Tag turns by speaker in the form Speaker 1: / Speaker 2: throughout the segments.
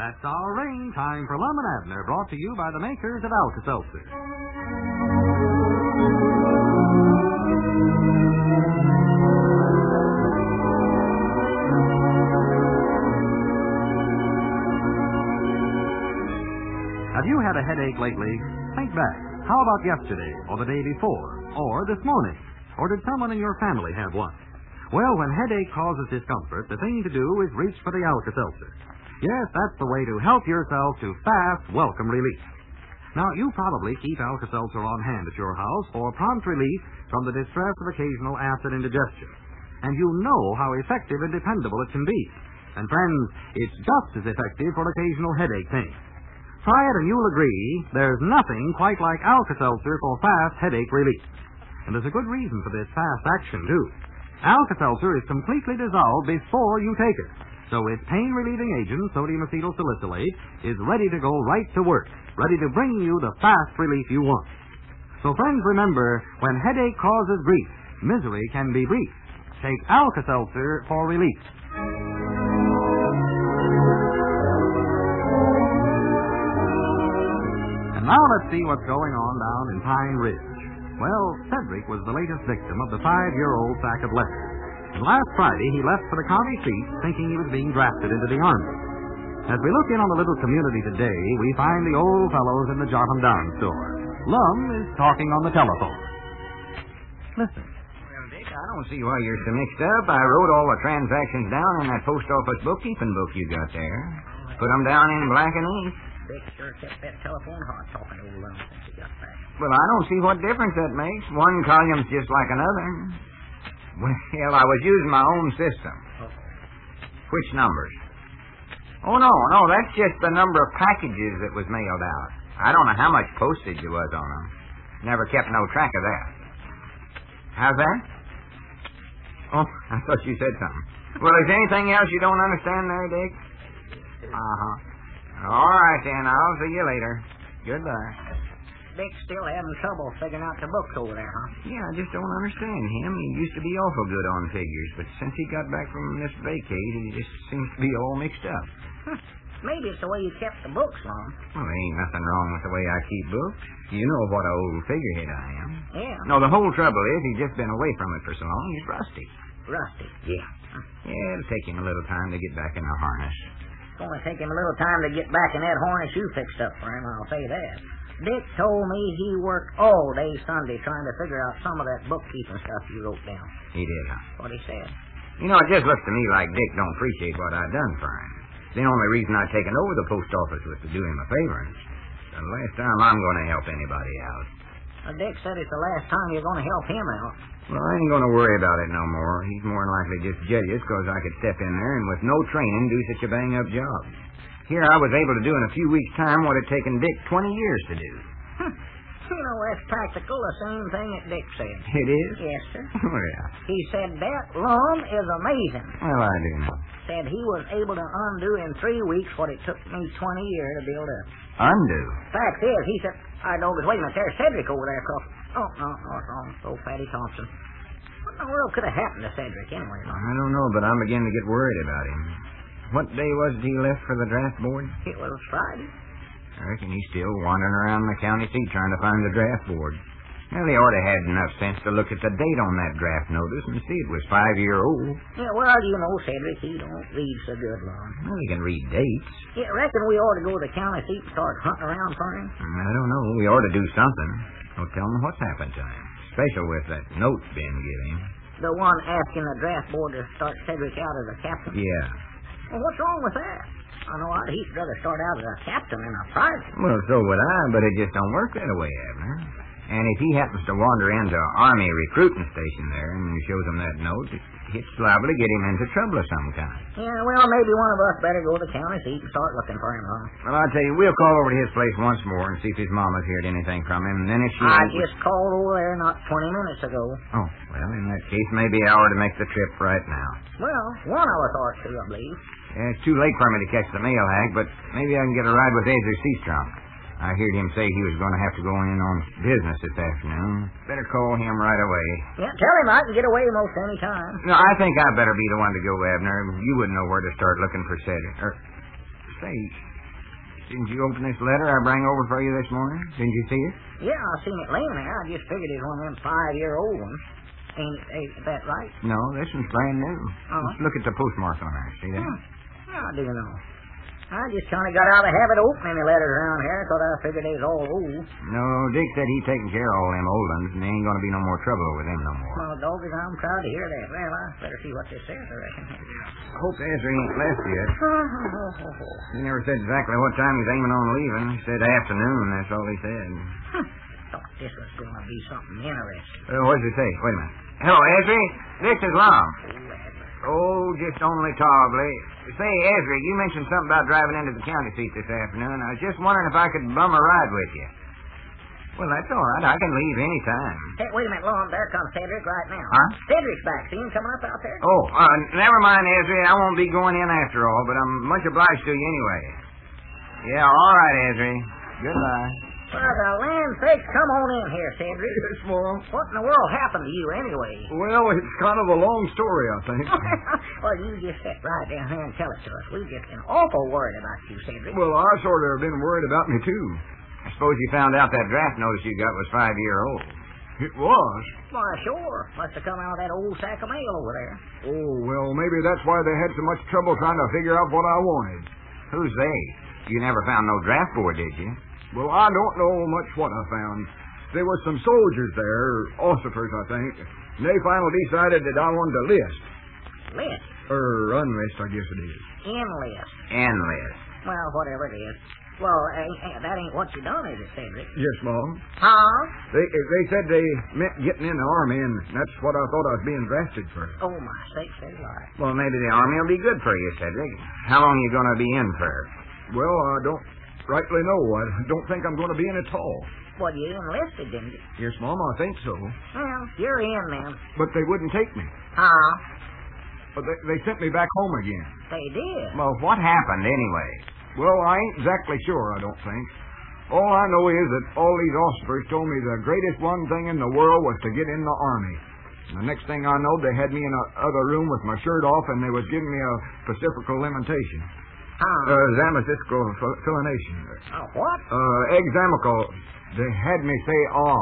Speaker 1: That's our ring. Time for Lum and Abner, brought to you by the makers of Alka-Seltzer. Have you had a headache lately? Think back. How about yesterday, or the day before, or this morning? Or did someone in your family have one? Well, when headache causes discomfort, the thing to do is reach for the Alka-Seltzer. Yes, that's the way to help yourself to fast, welcome relief. Now, you probably keep Alka-Seltzer on hand at your house for prompt relief from the distress of occasional acid indigestion. And you know how effective and dependable it can be. And friends, it's just as effective for occasional headache pain. Try it and you'll agree there's nothing quite like Alka-Seltzer for fast headache relief. And there's a good reason for this fast action, too. Alka-Seltzer is completely dissolved before you take it. So its pain-relieving agent, sodium acetylsalicylate, is ready to go right to work, ready to bring you the fast relief you want. So, friends, remember, when headache causes grief, misery can be brief. Take Alka-Seltzer for relief. And now let's see what's going on down in Pine Ridge. Well, Cedric was the latest victim of the 5-year-old sack of letters. And last Friday, he left for the county seat thinking he was being drafted into the Army. As we look in on the little community today, we find the old fellows in the Jot 'em Down store. Lum is talking on the telephone. Listen.
Speaker 2: Well, Dick, I don't see why you're so mixed up. I wrote all the transactions down in that post office bookkeeping book you got there. Put them down in black and ink.
Speaker 3: Dick sure kept that telephone hot talking to old Lum since he got back.
Speaker 2: Well, I don't see what difference that makes. One column's just like another. Well, I was using my own system. Which numbers? Oh, no, that's just the number of packages that was mailed out. I don't know how much postage there was on them. Never kept no track of that. How's that? Oh, I thought you said something. Well, is there anything else you don't understand there, Dick? Uh-huh. All right, then. I'll see you later. Goodbye.
Speaker 3: Dick's still having trouble figuring out the books over there, huh?
Speaker 2: Yeah, I just don't understand him. He used to be awful good on figures, but since he got back from this vacate, he just seems to be all mixed up.
Speaker 3: Maybe it's the way you kept the books, Lum.
Speaker 2: Well, there ain't nothing wrong with the way I keep books. You know what an old figurehead I am.
Speaker 3: Yeah.
Speaker 2: No, the whole trouble is he's just been away from it for so long, he's rusty.
Speaker 3: Rusty?
Speaker 2: Yeah. Yeah, it'll take him a little time to get back in the harness.
Speaker 3: It's going to take him a little time to get back in that harness you fixed up for him, I'll say that. Dick told me he worked all day Sunday trying to figure out some of that bookkeeping stuff you wrote down.
Speaker 2: He did, huh?
Speaker 3: That's what he said.
Speaker 2: You know, it just looks to me like Dick don't appreciate what I done for him. The only reason I've taken over the post office was to do him a favor. And the last time I'm going to help anybody out.
Speaker 3: Well, Dick said it's the last time you're going to help him out.
Speaker 2: Well, I ain't going to worry about it no more. He's more than likely just jealous because I could step in there and with no training do such a bang-up job. Here I was able to do in a few weeks' time what had taken Dick 20 years to do.
Speaker 3: You know, that's practical the same thing that Dick said.
Speaker 2: It is?
Speaker 3: Yes, sir.
Speaker 2: Oh, yeah.
Speaker 3: He said that Lum is amazing.
Speaker 2: Well, I do know.
Speaker 3: Said he was able to undo in 3 weeks what it took me 20 years to build up.
Speaker 2: Undo?
Speaker 3: Fact is, he said, I know, wait a minute, there's Cedric over there across. Oh, no, it's wrong. Old Fatty Thompson. What in the world could have happened to Cedric anyway, Lum?
Speaker 2: I don't know, but I'm beginning to get worried about him. What day was it he left for the draft board?
Speaker 3: It was Friday.
Speaker 2: I reckon he's still wandering around the county seat trying to find the draft board. Well, he ought to have enough sense to look at the date on that draft notice and see it was 5-year-old.
Speaker 3: Yeah, well, you know, Cedric, he don't read so good, Lum.
Speaker 2: Well, he can read dates.
Speaker 3: Yeah, reckon we ought to go to the county seat and start hunting around for him?
Speaker 2: I don't know. We ought to do something. Well, tell him what's happened to him. Especially with that note being given.
Speaker 3: The one asking the draft board to start Cedric out as a captain?
Speaker 2: Yeah.
Speaker 3: Well, what's wrong with that? I know he'd rather start out as a captain than a private.
Speaker 2: Well, so would I, but it just don't work that way, Abner. And if he happens to wander into an Army recruiting station there and shows him that note, it's liable to get him into trouble of some kind.
Speaker 3: Yeah, well, maybe one of us better go to the county seat and start looking for him, huh?
Speaker 2: Well, I'll tell you, we'll call over to his place once more and see if his mama's heard anything from him, and then if she...
Speaker 3: I just called over there not 20 minutes ago.
Speaker 2: Oh, well, in that case, maybe I ought to make the trip right now.
Speaker 3: Well, one of us ought to, I believe.
Speaker 2: Yeah, it's too late for me to catch the mail hag, but maybe I can get a ride with Ezra Seastrom. I heard him say he was going to have to go in on business this afternoon. Better call him right away.
Speaker 3: Yeah, tell him I can get away most any time.
Speaker 2: No, I think I better be the one to go, Abner. You wouldn't know where to start looking for Cedric. Say, Didn't you open this letter I bring over for you this morning? Didn't you see it?
Speaker 3: Yeah, I seen it laying there. I just figured it's one of them 5-year-old ones. Ain't that right?
Speaker 2: No, this one's brand new.
Speaker 3: Oh.
Speaker 2: Just look at the postmark on it. See that?
Speaker 3: I do know. I just kind of got out of the habit of opening the letters around here because I figured they was all old.
Speaker 2: No, Dick said he's taking care of all them old ones, and there ain't going to be no more trouble with them no more.
Speaker 3: Well, doggies, I'm proud to hear that. Well, I better see what this says, I reckon.
Speaker 2: Hope Ezra ain't left yet. He never said exactly what time he's aiming on leaving. He said afternoon, that's all he said.
Speaker 3: Thought this was going to be something interesting.
Speaker 2: What does he say? Wait a minute. Hello, Ezra. This is Lum. Oh, just only tolerably. Say, Ezra, you mentioned something about driving into the county seat this afternoon. I was just wondering if I could bum a ride with you. Well, that's all right. I can leave any time.
Speaker 3: Hey, wait a minute, Lon. There comes Cedric right now.
Speaker 2: Huh?
Speaker 3: Cedric's back. See him coming up out there?
Speaker 2: Oh, never mind, Ezra. I won't be going in after all, but I'm much obliged to you anyway. Yeah, all right, Ezra. Goodbye.
Speaker 3: For the land's sake, come on in here, Cedric.
Speaker 4: Yes, Mom.
Speaker 3: What in the world happened to you anyway?
Speaker 4: Well, it's kind of a long story, I think.
Speaker 3: Well, you just sit right down here and tell it to us. We've just been awful worried about you, Cedric.
Speaker 4: Well, I sort of been worried about me, too.
Speaker 2: I suppose you found out that draft notice you got was 5-year-old.
Speaker 4: It was.
Speaker 3: Why, sure. Must have come out of that old sack of mail over there.
Speaker 4: Oh, well, maybe that's why they had so much trouble trying to figure out what I wanted.
Speaker 2: Who's they? You never found no draft board, did you?
Speaker 4: Well, I don't know much what I found. There was some soldiers there, ossifers, I think. And they finally decided that I wanted to list.
Speaker 3: List?
Speaker 4: Unlist, I guess it is.
Speaker 3: Enlist.
Speaker 2: Enlist.
Speaker 3: Well, whatever it is. Well, that ain't what you done, is it, Cedric?
Speaker 4: Yes, Mom.
Speaker 3: Huh?
Speaker 4: They said they meant getting in the Army, and that's what I thought I was being drafted for.
Speaker 3: Oh, my sakes, they lie.
Speaker 2: Well, maybe the Army will be good for you, Cedric. How long are you going to be in for?
Speaker 4: Well, I don't rightly know. I don't think I'm going to be in at all.
Speaker 3: Well, you enlisted, didn't you?
Speaker 4: Yes, Mom, I think so.
Speaker 3: Well, you're in, then.
Speaker 4: But they wouldn't take me.
Speaker 3: Huh?
Speaker 4: But they sent me back home again.
Speaker 3: They did.
Speaker 2: Well, what happened anyway?
Speaker 4: Well, I ain't exactly sure, I don't think. All I know is that all these ossifers told me the greatest one thing in the world was to get in the Army. And the next thing I know, they had me in a other room with my shirt off, and they was giving me a pacifical limitation. Zamasical filination.
Speaker 3: What?
Speaker 4: Examical. They had me say,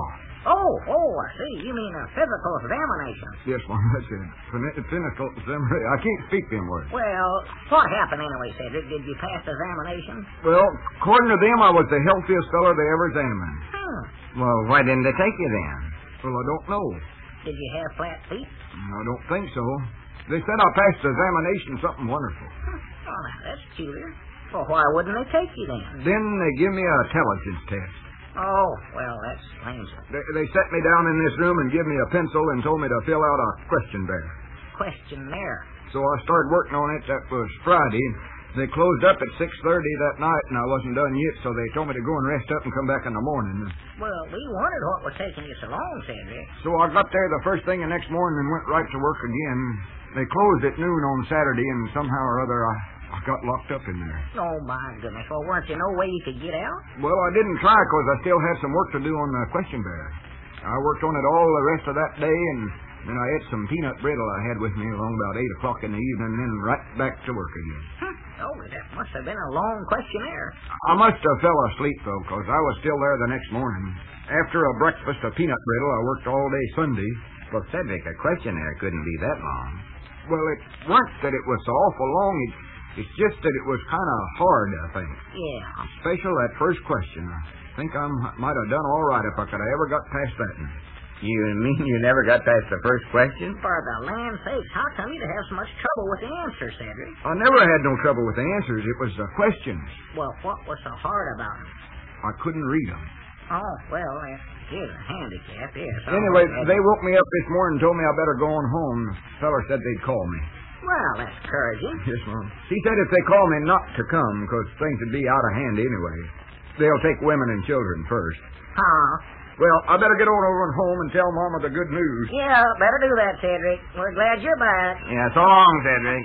Speaker 3: Oh, I see. You mean a physical examination.
Speaker 4: Yes, Mom, that's it. Physical examination. I can't speak them words.
Speaker 3: Well, what happened anyway, Cedric? Did you pass the examination?
Speaker 4: Well, according to them, I was the healthiest fellow they ever examined.
Speaker 2: Well, why didn't they take you then?
Speaker 4: Well, I don't know.
Speaker 3: Did you have flat feet?
Speaker 4: I don't think so. They said I passed the examination something wonderful.
Speaker 3: Oh, that's peculiar. Well, why wouldn't they take you then?
Speaker 4: Then they give me an intelligence test.
Speaker 3: Oh, well, that explains it.
Speaker 4: They set me down in this room and give me a pencil and told me to fill out a questionnaire.
Speaker 3: Questionnaire?
Speaker 4: So I started working on it. That was Friday. They closed up at 6:30 that night, and I wasn't done yet, so they told me to go and rest up and come back in the morning.
Speaker 3: Well, we wondered what was taking you so long, Cedric.
Speaker 4: So I got there the first thing the next morning and went right to work again. They closed at noon on Saturday, and somehow or other I got locked up in there.
Speaker 3: Oh, my goodness. Well, weren't there no way you could get out?
Speaker 4: Well, I didn't try because I still had some work to do on the questionnaire. I worked on it all the rest of that day, and then I ate some peanut brittle I had with me along about 8 o'clock in the evening, and then right back to work again.
Speaker 3: Oh, that must have been a long questionnaire.
Speaker 4: I must have fell asleep, though, because I was still there the next morning. After a breakfast of peanut brittle, I worked all day Sunday.
Speaker 2: Well, Cedric, a questionnaire couldn't be that long.
Speaker 4: Well, it weren't that it was so awful long. It's just that it was kind of hard, I think.
Speaker 3: Yeah.
Speaker 4: Especially that first question. I think I might have done all right if I could have ever got past that one.
Speaker 2: You mean you never got past the first question?
Speaker 3: For the land's sakes, how come you'd have so much trouble with the answers, Cedric?
Speaker 4: I never had no trouble with the answers. It was the questions.
Speaker 3: Well, what was so hard about them?
Speaker 4: I couldn't read them.
Speaker 3: Oh, well, that is a handicap, yes.
Speaker 4: Anyway, they woke me up this morning and told me I better go on home. The feller said they'd call me.
Speaker 3: Well, that's encouraging.
Speaker 4: Yes, Mom. She said if they call me not to come, because things would be out of hand anyway. They'll take women and children first.
Speaker 3: Huh?
Speaker 4: Well, I better get on over and home and tell Mama the good news.
Speaker 3: Yeah, better do that, Cedric. We're glad you're back.
Speaker 2: Yeah, so long, Cedric.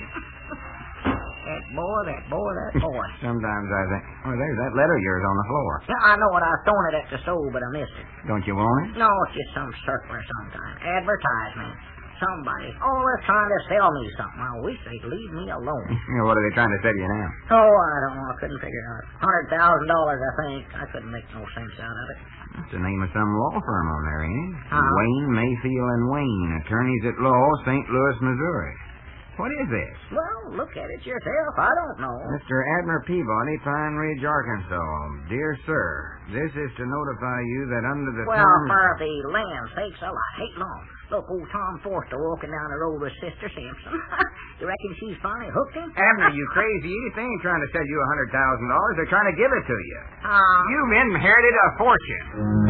Speaker 3: That boy.
Speaker 2: Sometimes I think, oh, there's that letter of yours on the floor.
Speaker 3: Yeah, I know it. I was throwing it at the stove, but I missed it.
Speaker 2: Don't you want it?
Speaker 3: No, it's just some circular sometime. Advertisement. Somebody's always trying to sell me something. I wish they'd leave me alone.
Speaker 2: What are they trying to sell you now?
Speaker 3: Oh, I don't know. I couldn't figure it out. $100,000, I think. I couldn't make no sense out of it.
Speaker 2: That's the name of some law firm on there, ain't it?
Speaker 3: Uh-huh.
Speaker 2: Wayne, Mayfield, and Wayne, attorneys at law, St. Louis, Missouri. What is this?
Speaker 3: Well, look at it yourself. I don't know.
Speaker 2: Mr. Abner Peabody, Pine Ridge, Arkansas. Dear sir, this is to notify you that under the
Speaker 3: Well,
Speaker 2: terms...
Speaker 3: for the land's sakes, I hate long. Look, old Tom Forster walking down the road with Sister Simpson. You reckon she's finally hooked him?
Speaker 2: Abner, you crazy idiot. They ain't trying to sell you $100,000. They're trying to give it to you. You've inherited a fortune.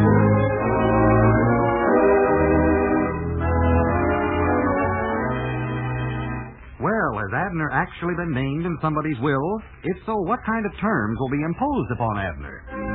Speaker 1: Well, has Abner actually been named in somebody's will? If so, what kind of terms will be imposed upon Abner?